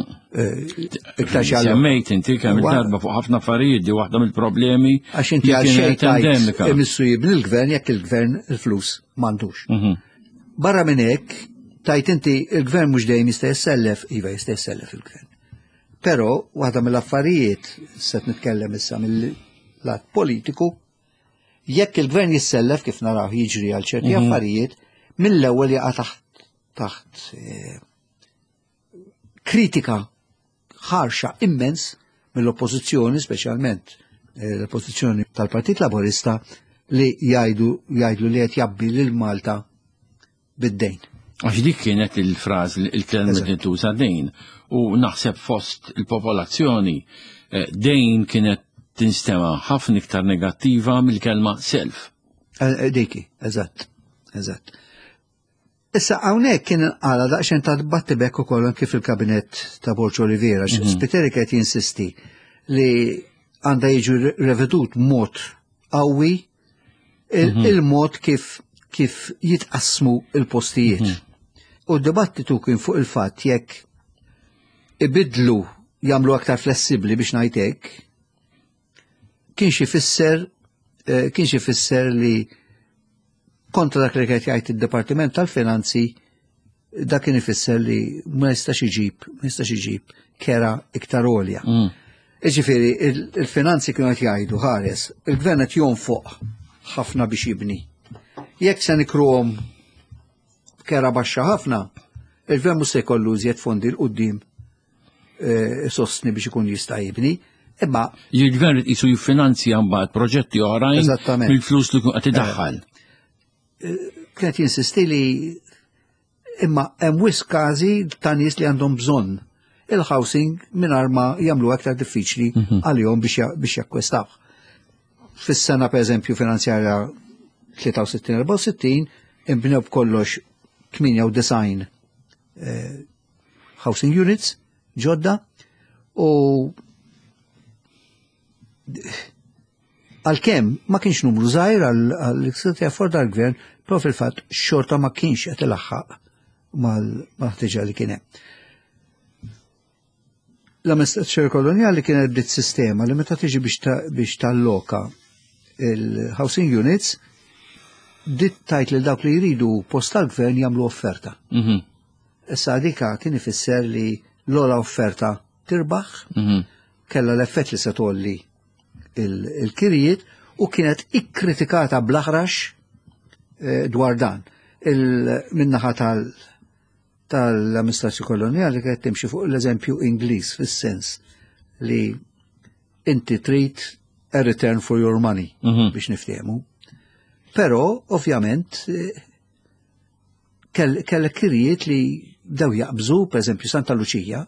Semmejt inti kemm il-darba fuq ħafna affarijiet di waħda mill-problemi għax inti għal xejn tajt imissu jibni l-Gvern jekk il-Gvern il-flus m'għandux. Barra minn hekk tajt inti il-Gvern mhux dejjem jista' jsellef, iva jista' jsellef il-Gvern. Però waħda mill-affarijiet se nitkellem issa mill-lat politiku jekk il-Gvern jissellef kif naraw jiġri għal ċerti affarijiet mill-ewwel jaqa' taħt kritika ħarxa immens mill-oppożizzjoni, speċjalment l-oppożizzjoni tal-Partit Laburista li jgħidu li qed jabbi lil Malta bid-dejn. Għax dik kienet il-fraż il-kelma li tuża dejn u naħseb fost il-popolazzjoni dejn kienet tinstema ħafna iktar negattiva mill-kelma self. Diki, eżatt. Issa hawnhekk kien għala daqsxejn ta' dbatti bekk ukoll kif il-kabinett ta' Borġ Oliviera Spiteri qed jinsisti li għandha jiġu revedut mod qawwi il-mod kif jitqassmu il-postijiet. U d-dibattitu kien fuq il-fatt jekk ibidlu jagħmlu aktar flessibbli biex ngħid hekk kienx ifisser li kontra dak li qed jgħid id-Dipartiment tal-Finanzi dak kien ifisser li ma jistax iġib kera iktar għolja. Jiġifieri il-Finanzi kienu qed jgħidu ħares, il-Gvern qed jonfoq ħafna biex jibni. Jekk se nikruhom kera baxxa ħafna, il-Gvern mhux se jkollu iżjed fondi l quddiem sostni biex ikun jista' jibni. Imma il-Gvern qisu jiffinanzja mbagħad proġetti oħrajn mill-flus li qed idaħħal. Kienet jinsisti li imma hemm wisq każi ta' nies li għandhom bżonn il-housing mingħajr ma jagħmlu aktar diffiċli għalihom biex jakkwestaw. Fis-sena pereżempju finanzjarja 63-64 inbnew b'kollox 98 housing units ġodda u għal-kem ma kienx numru żgħir għal-istituti afford għal-Gvern, però fil-fatt xorta ma kienx qed ilaħħaq mal-ħtiġa li kien hemm. L-amministrazzjoni kolonjali kienet bdiet sistema li meta tiġi biex talloka il-housing units dit tajt lil dawk li jridu post tal-Gvern jagħmlu offerta. Issa dika kien ifisser li l-ola offerta tirbaħ, kellha l-effett li se tolli il-kirijiet u kienet ikkritikata blaħrax dwar dan. Minnaħa tal-amministrazzjoni koloniali kienet timxi fuq l-eżempju Ingliż fis-sens li inti trid a return for your money biex niftehmu. Però ovvjament kellek kirijiet li bdew jaqbżu, pereżempju Santa Luċija,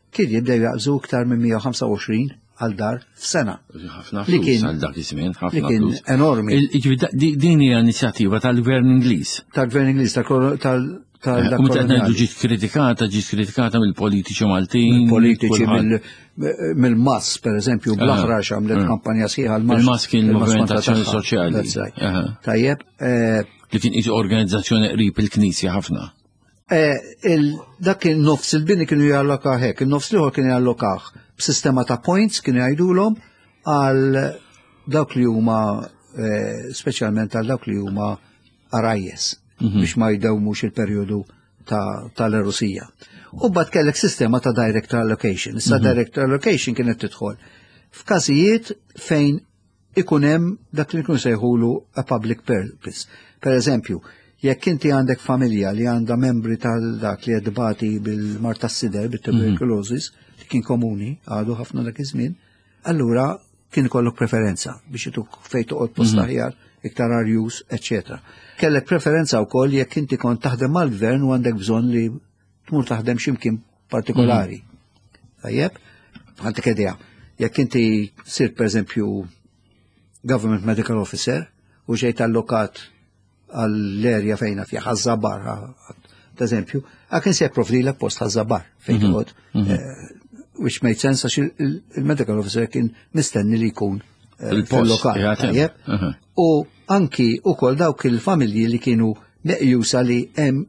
kien jibdew jaqżu iktar minn 125 għal dar f'sena. Ħafna Li flus kien- għal dak iż-żmien, Li ħafna kien flus. enormi Din hija inizjattiva tal-Gvern Ingliż. tal-Gvern Ingliż tal-dak U meta ngħidu koloniali. ġiet kritikata mill-politiċi Maltin. Politiċi kulħadd. mill-Mas, per eżempju, bl-aħrax għamlet kampanja sħiħa għal-Mas. Il-Mas kien movimentazzjoni kontra tagħha. soċjali. That's right. Aha. Tajjeb, Li kien qisu organizzazzjoni qrib il-Knisja ħafna. dak il-nofs il-bini kienu jallokaħ hekk, il-nofs liħor kienu jallokaħ b'sistema ta' points kienu jgħidulhom għal dawk li huma speċjalment għal dawk li huma arajjes biex ma jdewmux il-perjodu tal-erosija. U bad kellek sistema ta' direct allocation. Issa direct allocation kienet tidħol f'każijiet fejn ikun hemm dak li jkun sejħulu a public purpose. Per eżempju, jekk inti għandek familja li għandha membri tal-dak li għedbati bil-mart tas-sider, bil-tuberculosis, li kien komuni, għadu ħafna dak iż-żmien, allura kien kollok preferenza biex ituk fejn toqgħod post aħjar, iktar arjus, etc. Kellek preferenza wkoll jekk inti kont taħdem mal-gvern u għandek bżonn li tmur taħdem x'imkien partikolari. Tajjeb? Għandek idea. Jekk inti sir pereżempju government medical officer u ġejt allokat għall-erja fejna fija ħazzabar, t-eżempju, għakin se provdilek post ħazzabar fejn tuqgħod, which made sense għax il-medical officer kien mistenni li jkun fil-lokal. U anki u kol dawk il-familji li kienu meqjusa li hemm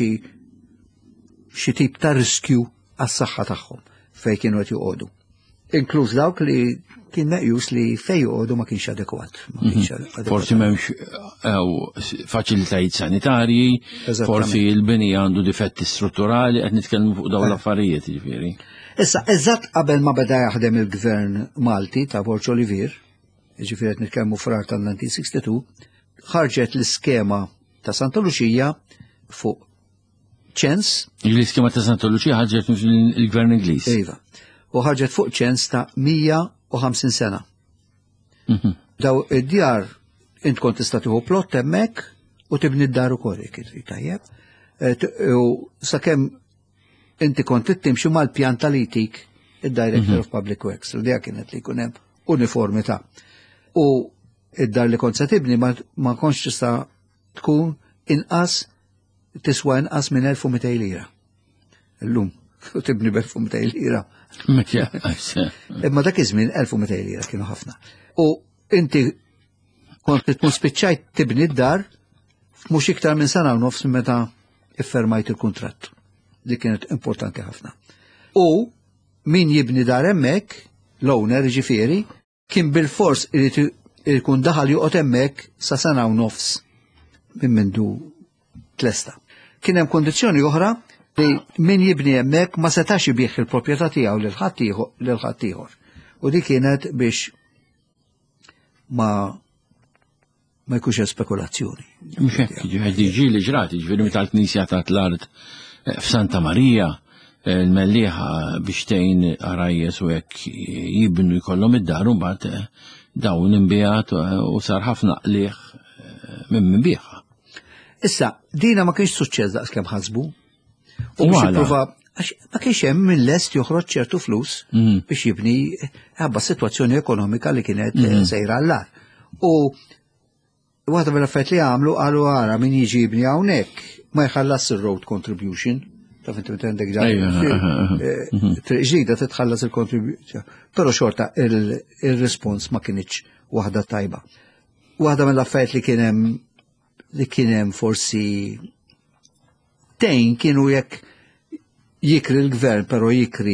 xi tip ta' riskju għas-saħħa tagħhom fejn kienu qed joqogħdu. Inkluż dawk li kien meqjus li fejn joqogħdu ma kienx adekwat. Forsi m'hemmx faċilitajiet sanitarji, forsi l-bini għandu difetti strutturali, qed nitkellmu fuq dawn l-affarijiet jiġifieri. Issa, eżatt qabel ma beda jaħdem il-gvern Malti ta' Borċ Olivier, jiġifieri qed nitkellmu frar tal-1962, ħarġet l-iskema ta' Santa Lucia fuq ċens. L-iskema ta' Santa Lucia ħarġet il-gvern Ingliż. Iva. U ħarġet fuq ċens ta' 150 sena. Daw id-djar int kont tista' tieħu plott hemmhekk u tibni d-dar ukoll jekk trid tajjeb. U sakemm inti kont timxi mal-pjan tal-itik id-Director of Public Works, l-idea kienet li jkun hemm uniformità. U id-dar li kont se tibni ma kontx tista' tkun inqas tiswa inqas minn 1200 lira. Illum u tibni b'1200 lira. Imma dak iż-żmien 1200 lira kienu ħafna. U inti kont tkun spiċċajt tibni d-dar mhux iktar minn sena u nofs meta iffermajt il-kuntratt. Dik kienet importanti ħafna. U min jibni dar hemmhekk, l-owner ġifieri, kien bil-fors irid ikun daħal joqgħod hemmhekk sa sena u nofs minn mindu tlesta. Kien hemm kondizzjoni oħra li min jibni hemmhekk ma setax ibih il-proprjetà tiegħu lil ħadd ieħor. U dik kienet biex ma jkunx spekulazzjoni. Mhux hekk, jiġi li ġrati, ġifieri meta l-Knisja tat l-art f'Santa Marija l-mellieħa biex tgħin arajjes u hekk jibnu jkollhom id-dar u mbagħad dawn imbigħat u sar ħafna qlieħ minn bieħa. Issa, dina ma kienx suċċess daqskemm ħasbu. U biex jipprova ma kienx hemm min lest joħroġ ċertu flus biex jibni ħabba sitwazzjoni ekonomika li kienet sejra l-lar. U waħda mill-affarijiet li għamlu qalu ara min jiġi jibni hawnhekk ma jħallas il-road contribution. Taf inti meta għandek triq ġdida titħallas il-contribution. Però xorta il-respons ma kienx waħda tajba. Waħda mill-affarijiet li kien hemm forsi tejn kienu jekk jikri l-gvern, però jikri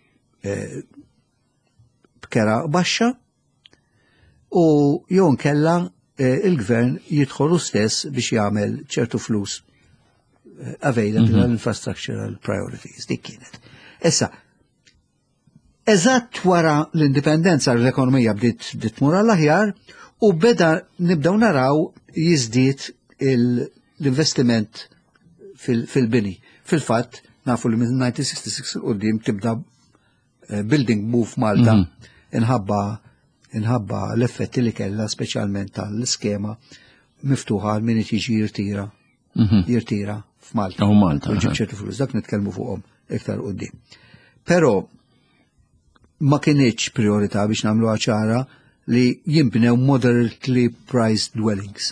b'kera baxxa u jew nkella il-gvern jidħolu stess biex jagħmel ċertu flus available għall-infrastructural priorities. Dik kienet. Issa, eżatt wara l-indipendenza l-ekonomija bdiet tmur għall-aħjar u beda nibdew naraw jiżdied l-investiment fil-bini. Fil-fatt, nafu li minn 1966 il-qoddim tibda building move Malta inħabba l-effetti li kellha speċjalment tal-iskema miftuħa għal min jiġi jirtira f'Malta. U Malta. U ġib ċertu flus, dak nitkellmu fuqhom iktar qoddim. Però ma kienieċ priorità biex nagħmluha ċara li jimbnew moderately priced dwellings.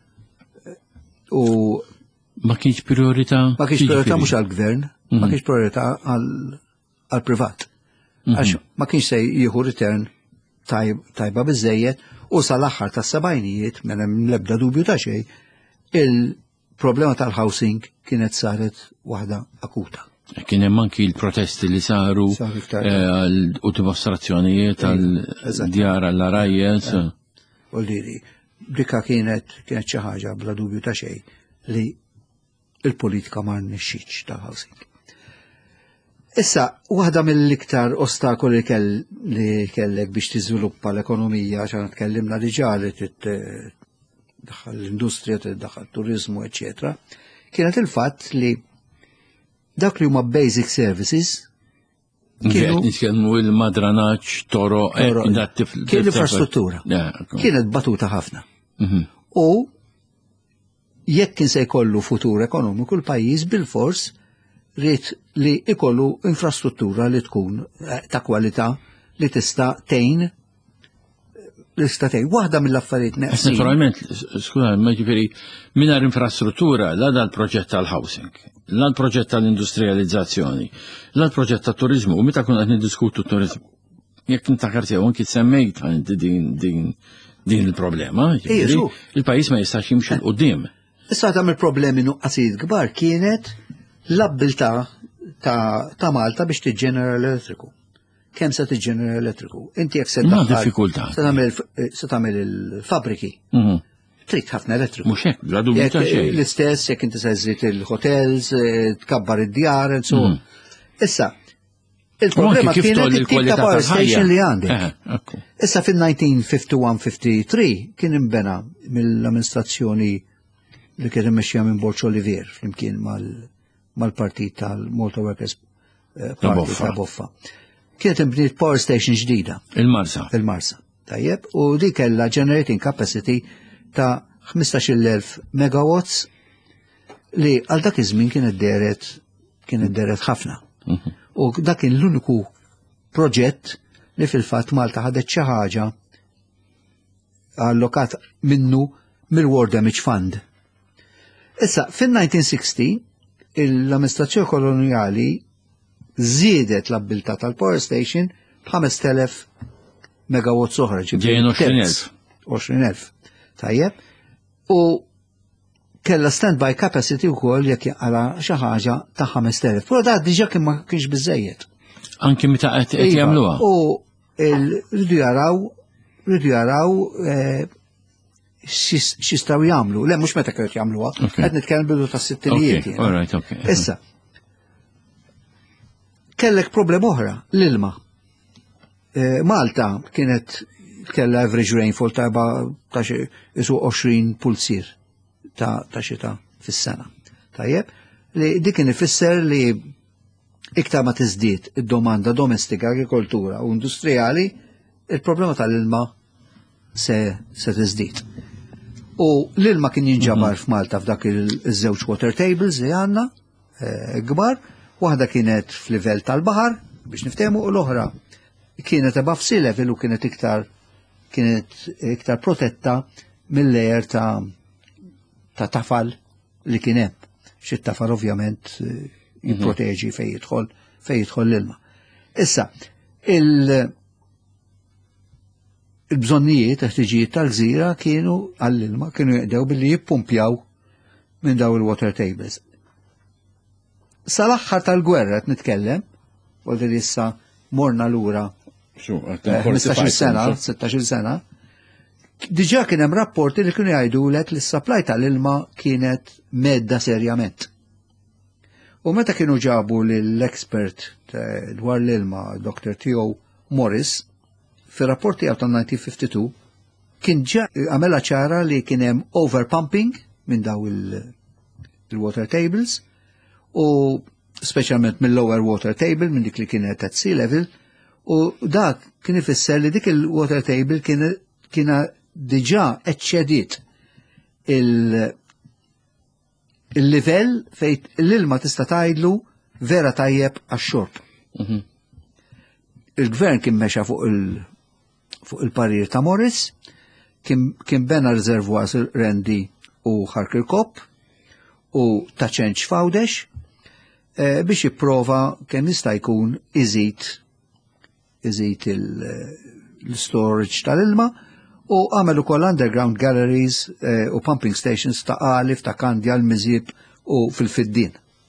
U Ma kienx priorità? ma kienx priorità mhux għall-gvern, ma kienx priorità għall-privat. Għax ma kienx se jieħu return tajba biżejjed u sal-aħħar tas-sebgħinijiet minn l-ebda dubju ta' xejn, il-problema tal-housing kienet saret waħda akuta. Kien hemm anki l-protesti li saru u dimostrazzjonijiet għal-djar għall-arajjes. U li dikka kienet xi ħaġa bla dubju ta' xejn li il-politika ma rnexxietx tal-housing. Issa, waħda mill-iktar ostakoli li kellek biex tiżviluppa l-ekonomija, għaxan tkellimna diġà li tiddaħħal l-industrija, tiddaħħal turizmu, eċetera, kienet il-fatt li dak li huma basic services kienu nitkellmu il-madranaġġ, toro, kien l-infrastruttura. Kienet batuta ħafna. U jekk kien se jkollu futur ekonomiku l-pajjiż bil-fors rrid li ikollu infrastruttura li tkun ta' kwalità li tista' tgħin waħda mill-affarijiet neqsin. Naturalment, skuża, ma ġifieri mingħajr infrastruttura la dal-proġett tal-housing, la l-proġett tal-industrializzazzjoni, la l-proġett tat-turiżmu, u meta kun qed niddiskutu t-turiżmu. Jekk intakar sew anki semmejt din il-problema, il-pajjiż ma jistax jimxi l-qudiem. Issa tam il-problemi nuqqasijiet kbar kienet l-abbiltà ta' Malta biex tiġġenera l-elettriku. Kemm se tiġġenera l-elettriku? Inti jekk se tagħmel il-fabriki. Trid ħafna elettriku. Mhux hekk, bla dubju ta' xejn. L-istess jekk inti se żżid il-hotels, tkabbar id-djar, Issa, il-problema kienet it-tip ta' power station li għandek. Issa fil-1951-53 kien imbena mill-amministrazzjoni li kien immexxija minn Borċ Olivier flimkien mal-partit tal-Malta Workers Party ta' Boffa. Kienet imbniet power station ġdida. Il-Marsa. Tajjeb, u di kellha generating capacity ta' 15,000 megawatts li għal dak iż-żmien kienet deret ħafna. U dak kien l-uniku proġett li fil-fatt Malta ħadet xi ħaġa allokat minnu mill-War Damage Fund. Issa, fin-1960, l-amministrazzjoni koloniali żiedet l-abbiltà tal-power station b'5,000 megawatt oħra. Ġejjin 20,000. 20,000. Tajjeb. U kella standby capacity wkoll jekk jaqra xi ħaġa ta' 5,000. Però da diġà kien ma kienx biżejjed. Anke meta qed jagħmluha. U rridu jaraw xistaw jagħmlu. Le mhux meta kienu jagħmluha, qed nitkellem bidu tas-sittinijiet. Issa. Kellek problema oħra, l-ilma. Malta kienet kellha average rainfall ta' 20 pulsir ta' xita fis-sena. Tajjeb, li dik kien ifisser li iktar ma tiżdied id-domanda domestika, agrikoltura u industrijali, il-problema tal-ilma se tiżdied. U l-ilma kien jinġabar f'Malta f'dak iż-żewġ water tables li għandna kbar, waħda kienet f'livell tal-baħar biex niftehmu u l-oħra kienet above sea level u kienet iktar protetta mill-lejer ta' tafal li kien hemm. Xi tafal ovvjament jipproteġi fejn jidħol l-ilma. Issa, il-bżonnijiet ħtiġijiet tal-gżira kienu għall-ilma, kienu jqdew billi jippumpjaw minn daw il-water tables. Sal-aħħar tal-gwerra qed nitkellem, u li issa morna lura 15 sena, 16 sena, diġà kien hemm rapporti li kienu jgħidulek li s-supply tal-ilma kienet medda serjament. U meta kienu ġabu l-expert dwar l-ilma, Dr. Theo Morris, fir-rapporti għaw tal-1952, kien għamela ċara li kien hemm overpumping minn daw il-water tables, u speċjalment mill-lower water table, minn dik li kienet at sea level, u dak kien ifisser li dik il-water table kiena diġà eċċediet il-livell fejn l-ilma tista' tgħidlu vera tajjeb għax-xorb. il-gvern kien mexa fuq il-parir ta' Morris, kien bena reservoirs Rendi u Harkirkop u ta' ċenċ Fawdex biex jipprova kemm jista' jkun iżid l-storage tal-ilma u għamel ukoll underground galleries u pumping stations ta' Għalif, ta' Kandja, l-Miżjib u fil-Fiddin.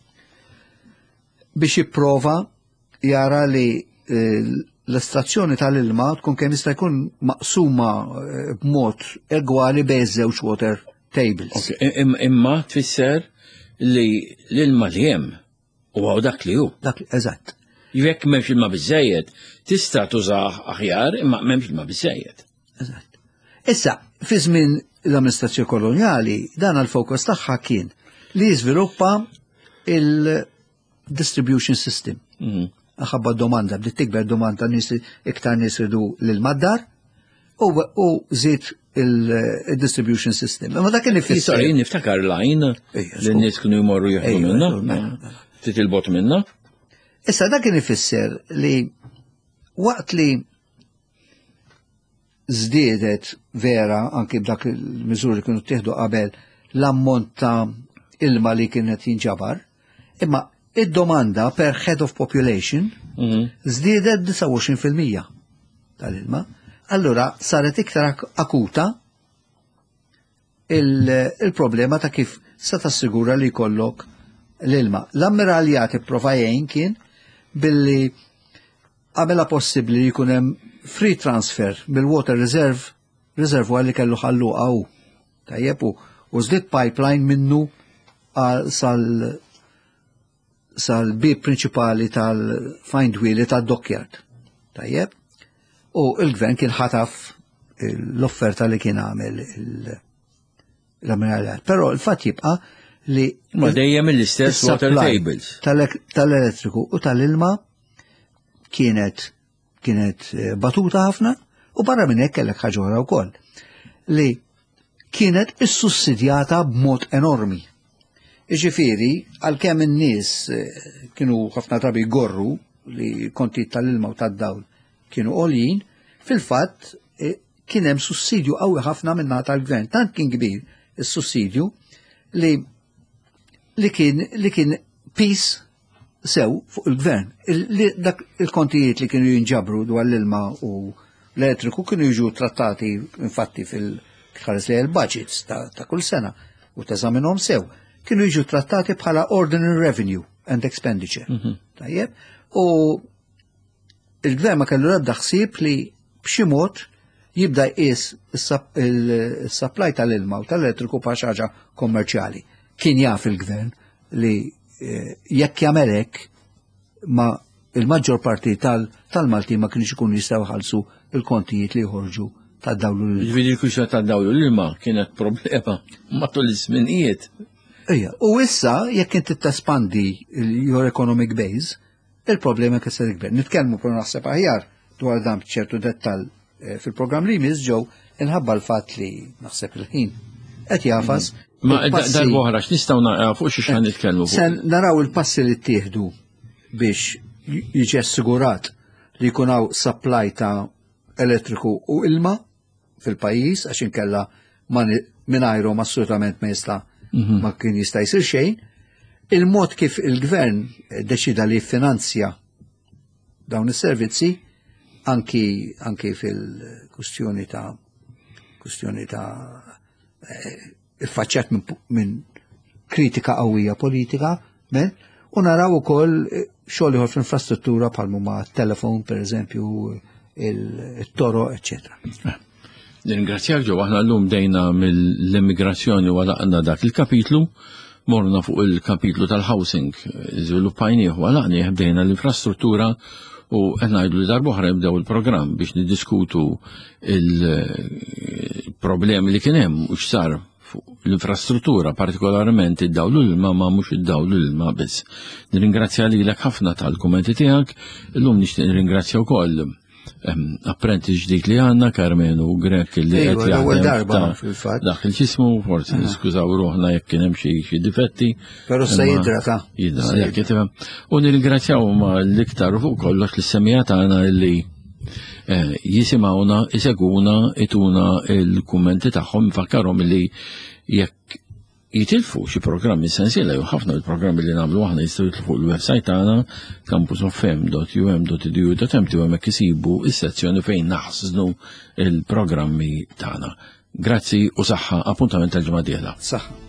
Biex jipprova jara li l-estrazzjoni tal-ilma tkun kemm jista' jkun maqsuma b'mod egwali bejn żewġ water tables. Imma tfisser li l-ilma li hemm huwa dak li hu. Eżatt. Jekk m'hemmx ilma biżżejjed, tista' tużah aħjar imma m'hemmx ilma biżżejjed. Eżatt. Issa, fi żmien l-amministrazzjoni koloniali, dan il-fokus tagħha kien li jiżviluppa il-distribution system. Aħabba domanda, bdiet tikber domanda iktar nies ridu l-maddar u żied il-distribution system. Ma dak kien ifisser. Niftakar lajn li n-nies kienu jmorru jieħdu minnha, titilbot minnha. Issa dak kien ifisser li waqt li żdiedet vera anke b'dak il-miżuri li kienu ttieħdu qabel l-ammont ta' ilma li kienet jinġabar, imma id-domanda per head of population żdiedet 29% tal-ilma. Allura saret iktar akuta il-problema ta' kif se tassigura li jkollok l-ilma. L-ammiraliat ipprova jgħin kien billi għamela possibbli li jkun hemm free transfer mill-water reservoir li kellu ħalluqa hu. Tajjeb u żdied pipeline minnu sal-bib prinċipali tal-findwheeli tad-dockyard. Tajjeb? U il-gvern kien ħataf l-offerta li kien għamel l-ammiraliat. Però il-fatt jibqa' li ma dejjem l-istess water tables tal-elettriku u tal-ilma kienet batuta ħafna u barra minn hekk kellek ħaġa oħra wkoll li kienet issussidjata b'mod enormi. Jiġifieri għalkemm in-nies kienu ħafna drabi jgorru li kontijiet tal-ilma u tad-dawl kienu għoljin, fil-fatt kien hemm sussidju qawwi ħafna min-naħa tal-gvern. Tant kien kbir is-sussidju li kien peace sew fuq il-gvern. Dak il-kontijiet li kienu jinġabru dwar l-ilma u l-elettriku kienu jiġu trattati infatti fil-ħares li budgets ta' kull sena u teżaminhom sew. Kienu jiġu trattati bħala ordinary revenue and expenditure. Tajjeb? U il-gvern ma kellu ebda ħsieb li b'xi mod jibda jqis is-supply tal-ilma u tal-elettriku bħal xi ħaġa kommerċjali. Kien jaf il-gvern li jekk jagħmel hekk ma il-maġġor parti tal-Malti ma kienx ikunu jistgħu jħallsu il-kontijiet li jħorġu tad-dawlu l-ilma. Ġifieri l-kuxja tad-dawlu l-ilma kienet problema matul iż-żminijiet. U issa jekk inti tespandi your economic base, il-problema kif se tikber. Nitkellmu per naħseb aħjar dwar dan b'ċertu dettall fil-programm li jmiss ġew inħabba l-fatt li naħseb il-ħin qed jafas. Ma darba oħra x'nistgħu naqgħu xi xan nitkellmu fuq. Se naraw il-passi li ttieħdu biex jiġi assigurat li jkun hawn supply ta' elettriku u ilma fil-pajjiż għax inkella mingħajrhom assolutament ma kien jista' jsir xejn. Il-mod kif il-gvern deċida li jiffinanzja dawn is-servizzi anki fil-kustjoni ta' il-faċċat minn kritika qawwija politika, u naraw ukoll xogħol ieħor fl-infrastruttura bħal huma telefon pereżempju, il-toro, eċċetera. Ningrazzjak ġew aħna llum dejna mill-immigrazzjoni walaqna dak il-kapitlu, morna fuq il-kapitlu tal-housing, żviluppajnieh walaqnieh bdejna l-infrastruttura u qed ngħidu li darba oħra jibdew il-programm biex niddiskutu il-problemi li kien hemm u x'sar fuq l-infrastruttura, partikolarment id-dawlu l-ilma ma mhux id-dawlu l-ilma biss. Nirringrazzja lilek ħafna tal-kummenti tiegħek, illum nixtieq nirringrazzja wkoll apprenti ġdid li għandna Karmenu Grek li qed l-ewwel jaħdem darba ta' fil-fatt. dak il-ġismu, forsi niskużaw ruħna jekk kien hemm xi difetti. Però se jidrata. Jekk jitifhem. U nirringrazzjaw ma l-iktar fuq kollox l-semmija tagħna li jisimgħuna, iseguna, ituna il-kummenti tagħhom, fakkarhom li jekk jitilfu xi programmi sensiela jew ħafna il-programmi li nagħmlu aħna jistgħu jitlu fuq il-website tagħna campusofm.um.edu.mt u hemmhekk isibu is-sezzjoni fejn naħsnu il-programmi tagħna. Grazzi u saħħa, appuntament tal-ġimgħa dieħla. Saħħa.